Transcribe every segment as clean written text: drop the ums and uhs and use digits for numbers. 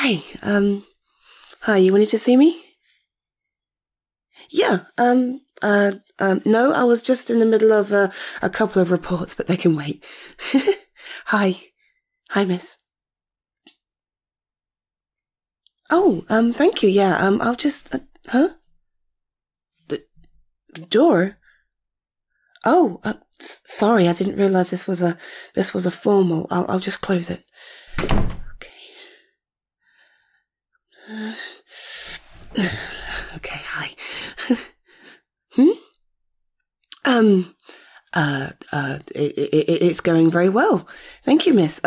Hi. Hi, you wanted to see me? Yeah, no, I was just in the middle of a couple of reports, but they can wait. Hi. Hi, miss. Oh, thank you, yeah, I'll just, huh? The door? Oh, sorry, I didn't realize this was a formal. I'll just close it. Okay. Okay, hi. Hmm? Um, it's going very well. Thank you, miss.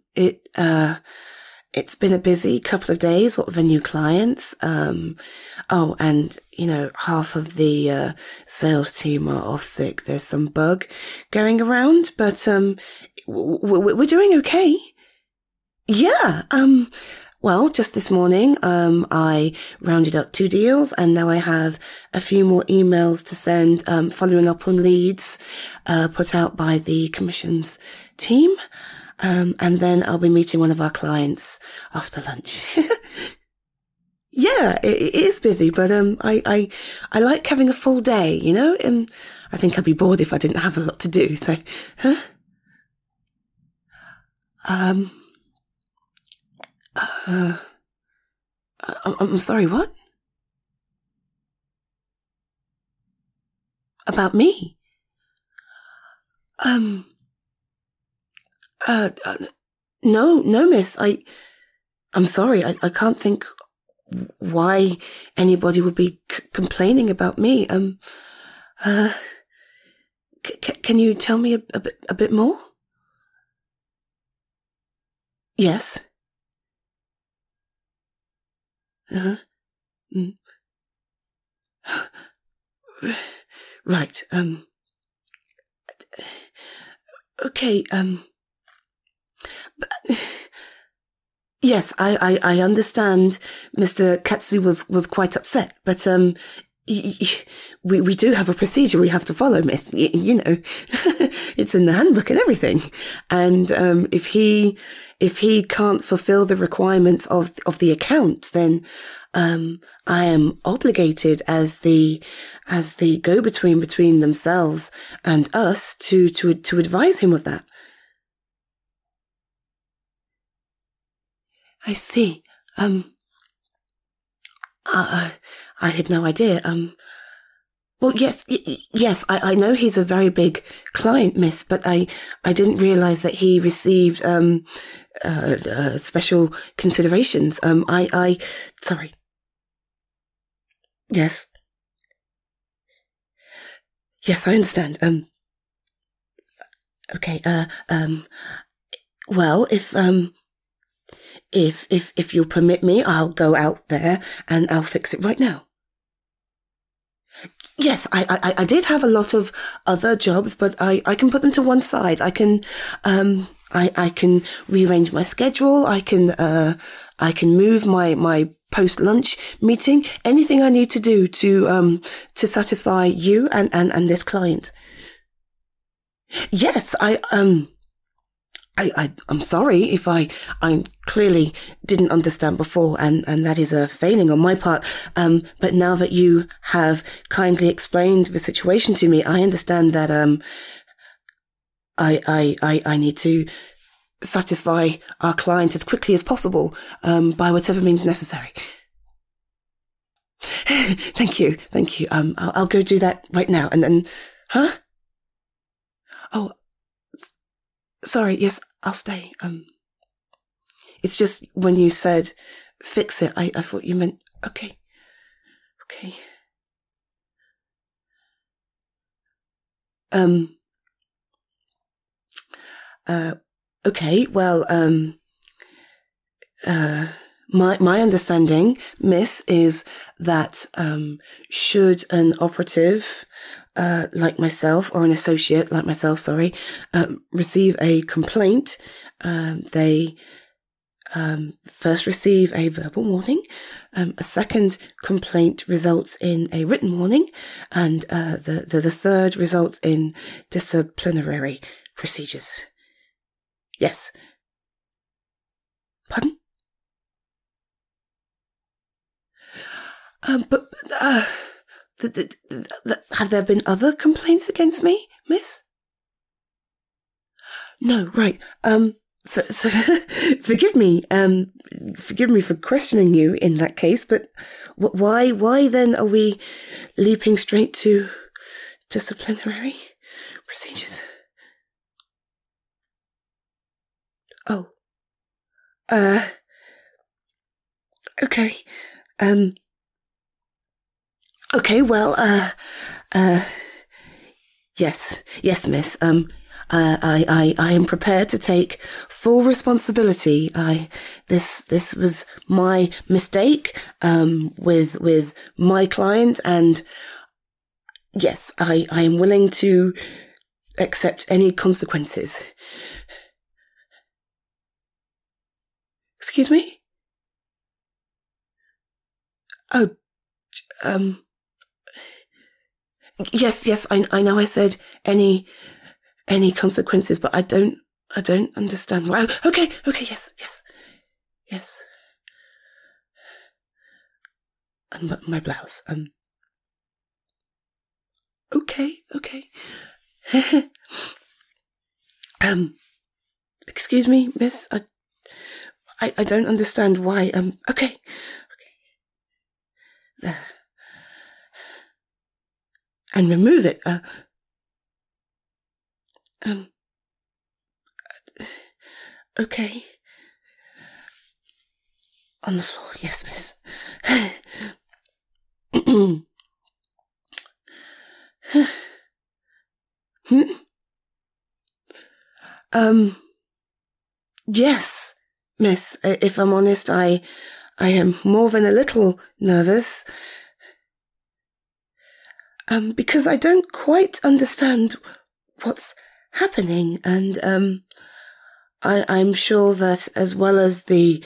It's been a busy couple of days, what with a new clients. Oh, and, half of the, sales team are off sick. There's some bug going around, but, we're doing okay. Yeah, well, just this morning, I rounded up 2 deals and now I have a few more emails to send, following up on leads, put out by the commissions team. And then I'll be meeting one of our clients after lunch. Yeah, it is busy, but, I like having a full day, I think I'd be bored if I didn't have a lot to do, so, huh? Um, uh, I'm sorry, what? About me? Um, uh, uh no, miss, I'm sorry, I can't think why anybody would be complaining about me. Uh, can you tell me a bit more? Yes. Uh-huh. Mm. Right, okay, yes, I understand Mr. Katsu was quite upset, but, we do have a procedure we have to follow, miss. It's in the handbook and everything. And, if he can't fulfill the requirements of the account, then, I am obligated as the go-between between themselves and us to advise him of that. I see. I had no idea. Well, yes, yes, I know he's a very big client, miss, but I didn't realize that he received, special considerations. Sorry. Yes. Yes, I understand. Okay, well, if you'll permit me, I'll go out there and I'll fix it right now. Yes, I did have a lot of other jobs, but I can put them to one side. I can rearrange my schedule. I can move my post-lunch meeting. Anything I need to do to satisfy you and this client. Yes, I'm sorry if I clearly didn't understand before, and that is a failing on my part. But now that you have kindly explained the situation to me, I understand that, I need to satisfy our client as quickly as possible, by whatever means necessary. Thank you. I'll go do that right now, and then, huh? Oh, sorry, yes, I'll stay. It's just when you said fix it, I thought you meant, okay. Um, okay, well, my understanding, miss, is that, should an operative, like myself, or an associate like myself, sorry, receive a complaint, they, first receive a verbal warning, a second complaint results in a written warning, and, the third results in disciplinary procedures. Yes. Pardon? But, have there been other complaints against me, miss? No, right. So forgive me for questioning you in that case, but why then are we leaping straight to disciplinary procedures? Oh, okay. Okay, well, yes, miss. I am prepared to take full responsibility. This was my mistake, with my client, and yes, I am willing to accept any consequences. Excuse me? Oh, yes, I know I said any consequences, but I don't understand why. Okay, yes. And my blouse, okay. Excuse me, miss, I don't understand why, okay. There. And remove it, okay. On the floor, yes, miss. Yes, miss. If I'm honest, I am more than a little nervous. Because I don't quite understand what's happening, and I'm sure that as well as the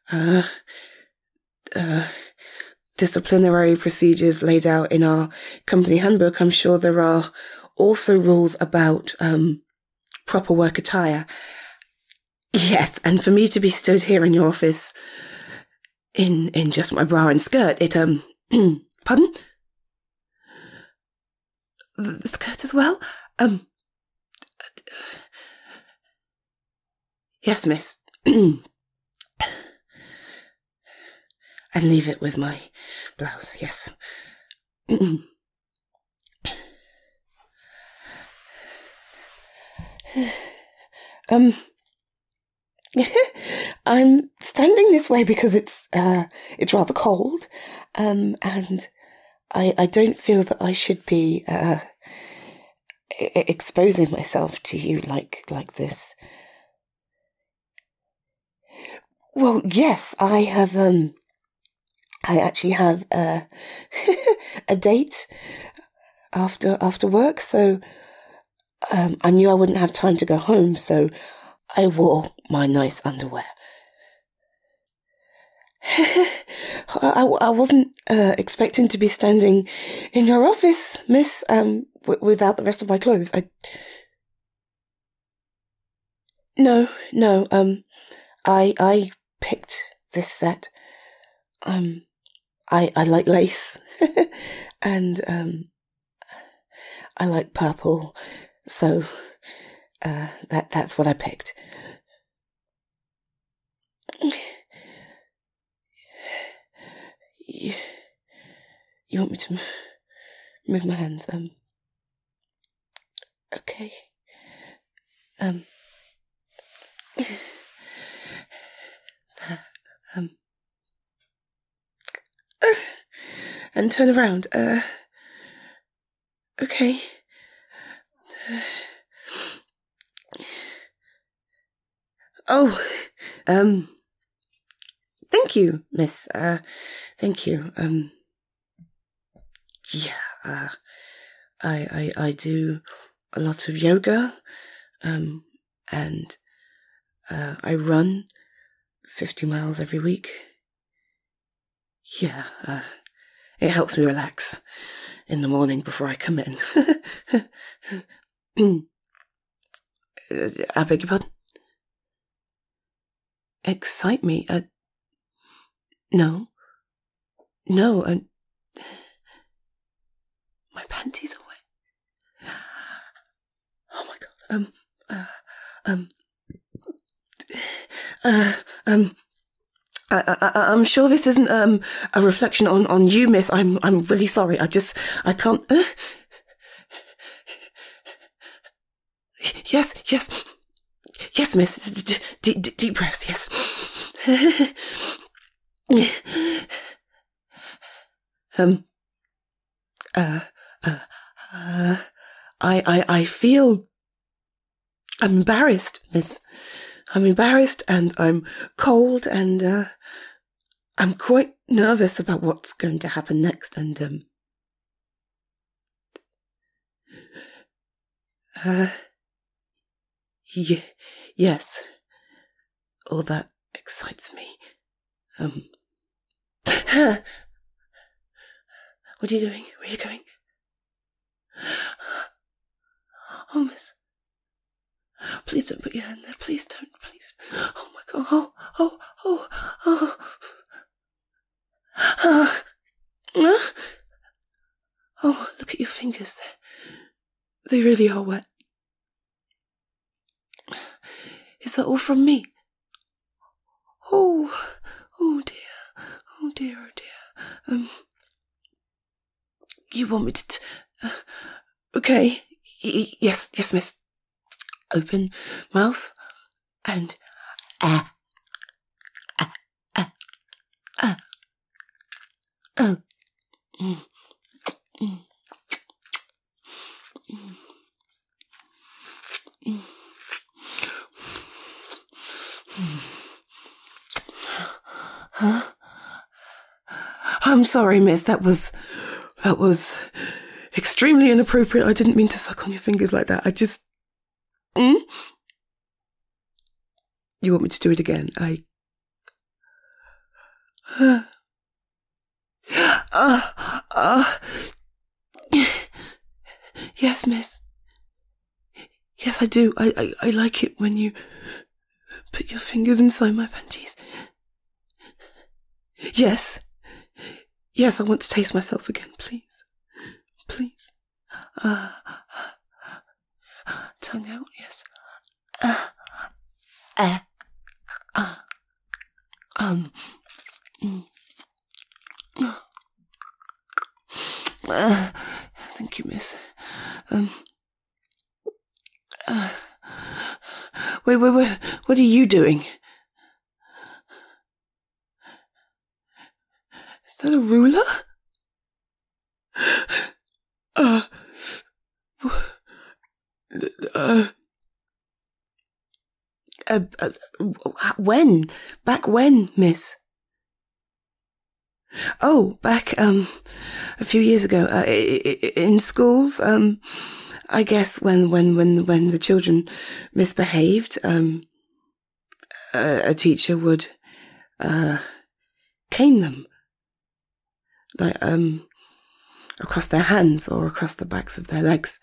disciplinary procedures laid out in our company handbook, I'm sure there are also rules about proper work attire. Yes, and for me to be stood here in your office in just my bra and skirt, it pardon? The skirt as well? Yes, miss. And leave it with my blouse, yes. I'm standing this way because it's rather cold, and I don't feel that I should be exposing myself to you like this. Well, yes, I have. I actually have a date after work, so I knew I wouldn't have time to go home, so I wore my nice underwear. I wasn't expecting to be standing in your office, miss, without the rest of my clothes. No, I picked this set. I like lace, and I like purple, so that's what I picked. You want me to move my hands? Okay. And turn around. Okay. Oh, thank you, miss. Thank you. Yeah, I do a lot of yoga, and I run 50 miles every week. Yeah, it helps me relax in the morning before I come in. I beg your pardon? Excite me? No, My panties are wet. Oh my God. I'm sure this isn't a reflection on you, miss. I'm really sorry. I can't. Yes, miss. Deep breaths. Yes. I feel I'm embarrassed, miss. I'm embarrassed and I'm cold and I'm quite nervous about what's going to happen next and yes. All that excites me. What are you doing? Where are you going? Oh, miss. Please don't put your hand there. Please don't. Please. Oh, my God. Oh, look at your fingers there. They really are wet. Is that all from me? Oh dear. Oh dear. You want me to okay. Yes, miss. Open mouth and Huh? I'm sorry, miss. That was extremely inappropriate. I didn't mean to suck on your fingers like that. I just... You want me to do it again? Yes, miss. Yes, I do. I like it when you put your fingers inside my panties. Yes, I want to taste myself again, please. Please. Tongue out, yes. Thank you, miss. Wait, what are you doing? Is that a ruler? When? Back when, miss? Oh, back, a few years ago, in schools, I guess when the children misbehaved, a teacher would, cane them. Like, across their hands or across the backs of their legs.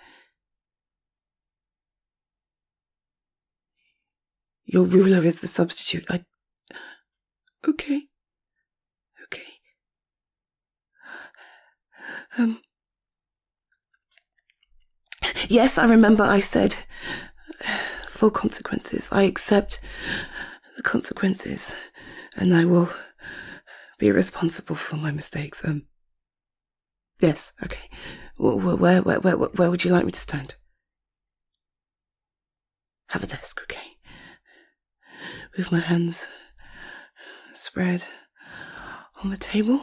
Your ruler is the substitute. Okay. Yes, I remember I said, full consequences. I accept the consequences and I will be responsible for my mistakes. Yes, okay. Where would you like me to stand? Have a desk, okay. With my hands spread on the table.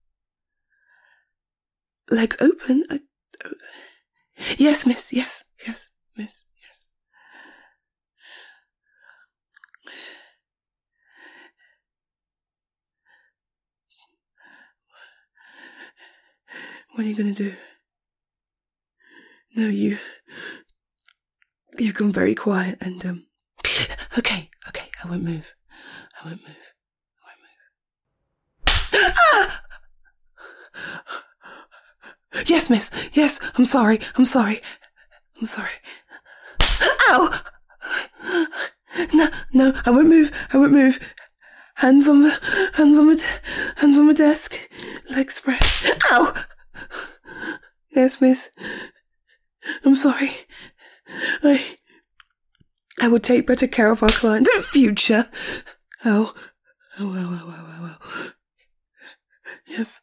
Legs open. Yes, miss. Yes, miss. Yes. What are you going to do? No, you've gone very quiet and, okay, I won't move. Ah! Yes, miss. Yes, I'm sorry. Ow! No, I won't move. Hands on the desk. Legs spread. Ow! Yes, miss. I'm sorry. I will take better care of our clients in future. Ow. Yes.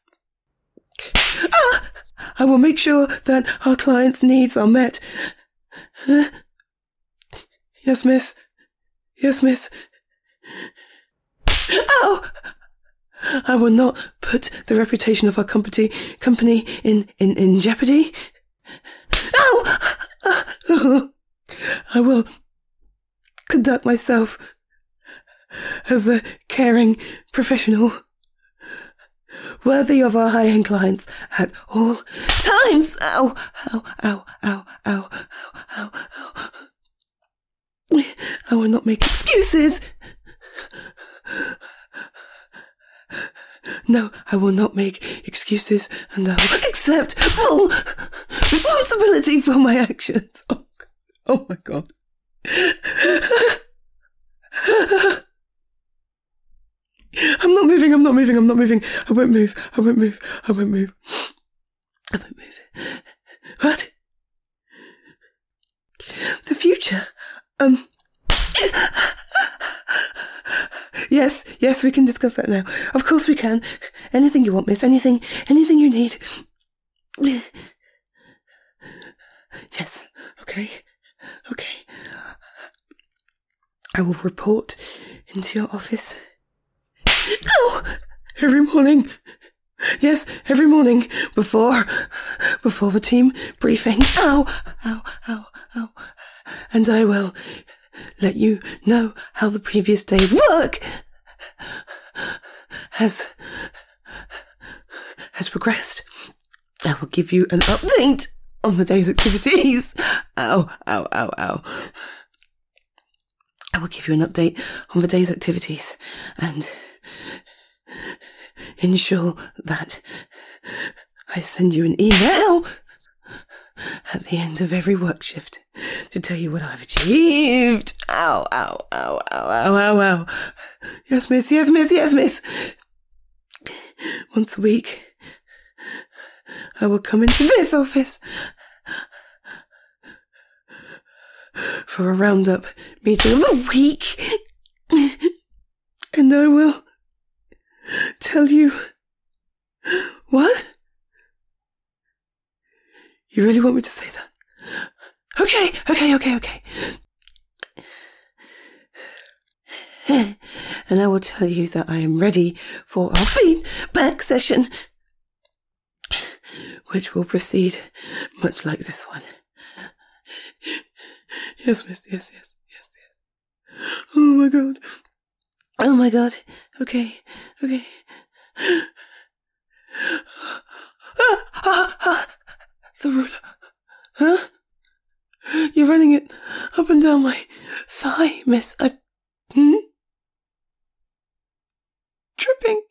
I will make sure that our clients' needs are met. Yes, miss. Yes, miss. Ow! I will not put the reputation of our company in jeopardy. Ow! I will conduct myself as a caring professional, worthy of our high-end clients at all times. Ow, ow, ow, ow, ow, ow, ow. I will not make excuses. No, I will not make excuses, and I will accept full responsibility for my actions. Oh my God. I'm not moving. I won't move. What? The future? Yes, we can discuss that now. Of course we can. Anything you want, miss. Anything you need. Yes, okay. I will report into your office. Oh! Every morning. Yes, every morning. Before the team briefing. Ow. And I will let you know how the previous day's work has progressed. I will give you an update on the day's activities. Ow. I will give you an update on the day's activities and ensure that I send you an email at the end of every work shift to tell you what I've achieved. Ow. Yes, miss. Once a week, I will come into this office for a roundup meeting of the week, and I will tell you... What? You really want me to say that? Okay. And I will tell you that I am ready for our feedback session, which will proceed much like this one. Yes, miss. Yes. Oh my god. Okay. The ruler. Huh? You're running it up and down my thigh, miss. Tripping.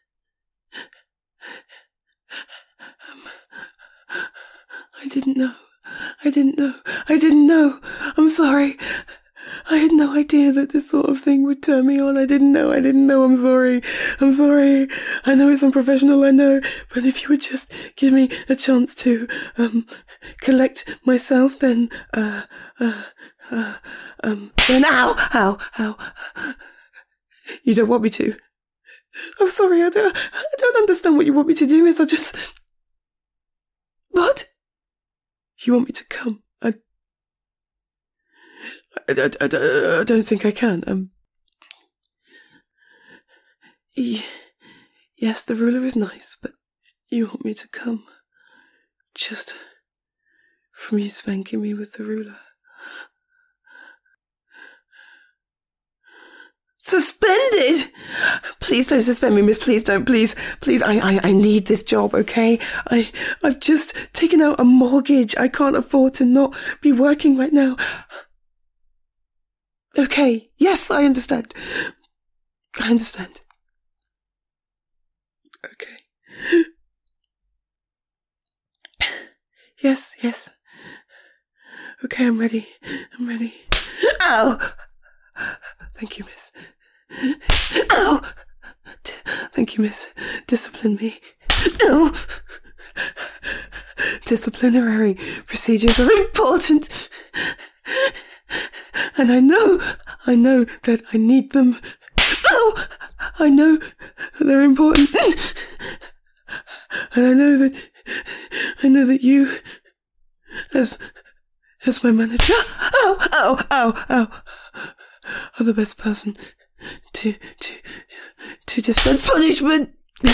I didn't know. I'm sorry. I had no idea that this sort of thing would turn me on. I didn't know. I'm sorry. I know it's unprofessional, I know. But if you would just give me a chance to, collect myself, then, ow. You don't want me to? I'm sorry, I don't understand what you want me to do, miss. What? You want me to come? I don't think I can. Yes, the ruler is nice, but you want me to come just from you spanking me with the ruler. Suspended? Please don't suspend me, miss. Please don't. Please. I need this job, okay? I've just taken out a mortgage. I can't afford to not be working right now. Okay. Yes, I understand. Okay. Yes. Okay, I'm ready. Ow! Thank you, miss. Ow! Thank you, miss. Discipline me. No! Disciplinary procedures are important. And I know that I need them. Oh, I know that they're important. And I know that you, as my manager, are the best person to dispense punishment.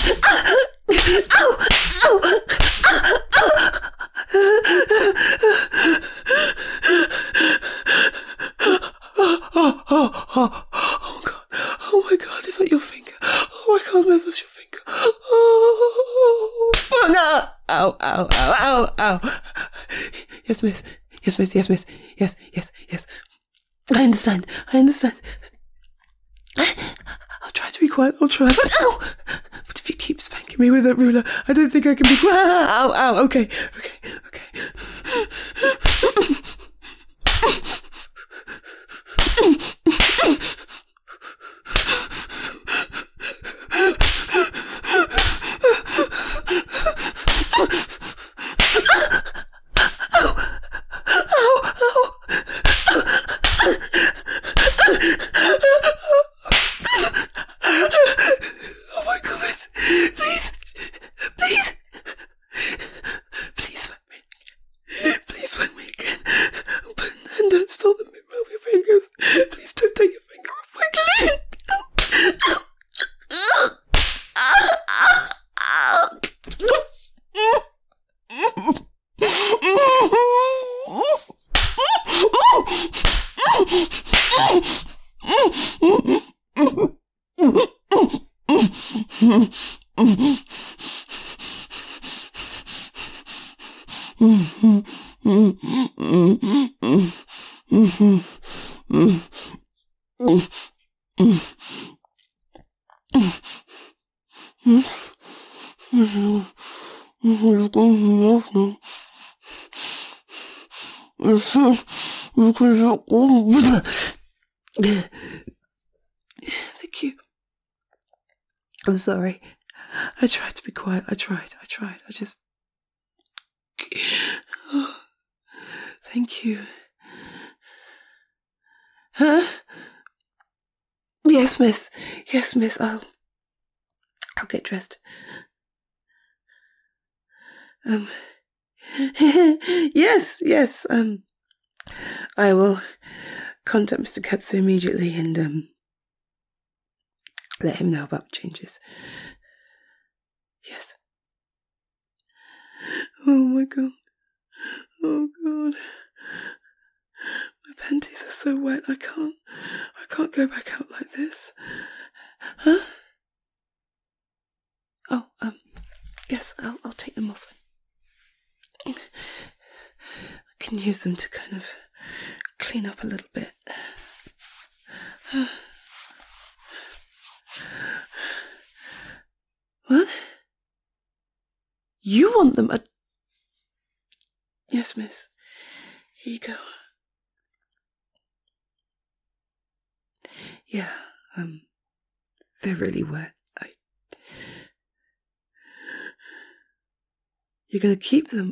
Oh God! Oh my God! Is that your finger? Oh my God, Miss, that's your finger. Oh! Ow! Yes, miss. Yes. I understand. I'll try to be quiet. But if you keep spanking me with that ruler, I don't think I can be quiet. Ow! Okay. Oh my goodness! Please spank me again. And don't stop the movement of your fingers. Please don't take your finger off my clit. Thank you. I'm sorry. I tried to be quiet. I tried. I just... Oh, thank you. Huh? Yes, miss. I'll get dressed. Yes. I will contact Mr. Katsu immediately and let him know about the changes. Yes. Oh my God. Oh God. My panties are so wet. I can't go back out like this. Huh? Oh, yes, I'll take them off. I can use them to kind of clean up a little bit. What? You want them? Yes, miss. Here you go. Yeah, they're really wet. You're gonna keep them?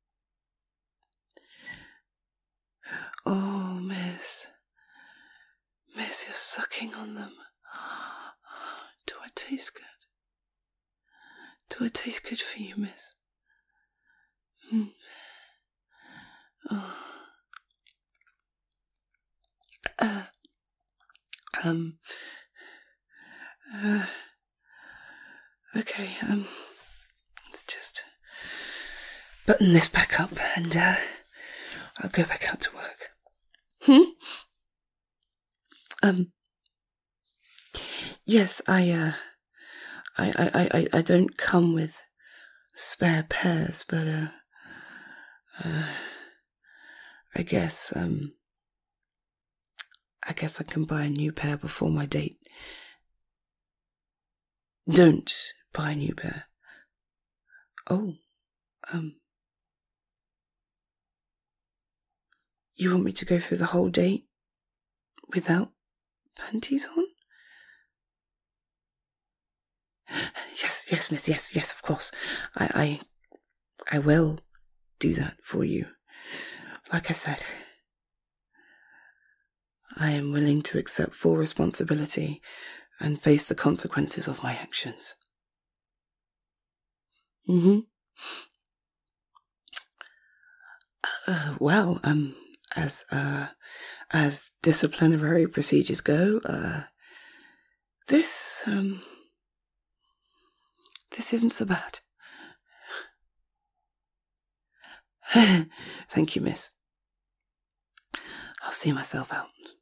Oh, miss. Miss, you're sucking on them. Do I taste good? Do I taste good for you, miss? Oh. Okay, let's just button this back up and, I'll go back out to work. Yes, I don't come with spare pairs, but, I guess I can buy a new pair before my date. Don't buy a new pair. Oh, you want me to go through the whole date without panties on? Yes, miss, yes, of course. I will do that for you. Like I said, I am willing to accept full responsibility and face the consequences of my actions. Well, as disciplinary procedures go, this isn't so bad. Thank you, miss. I'll see myself out.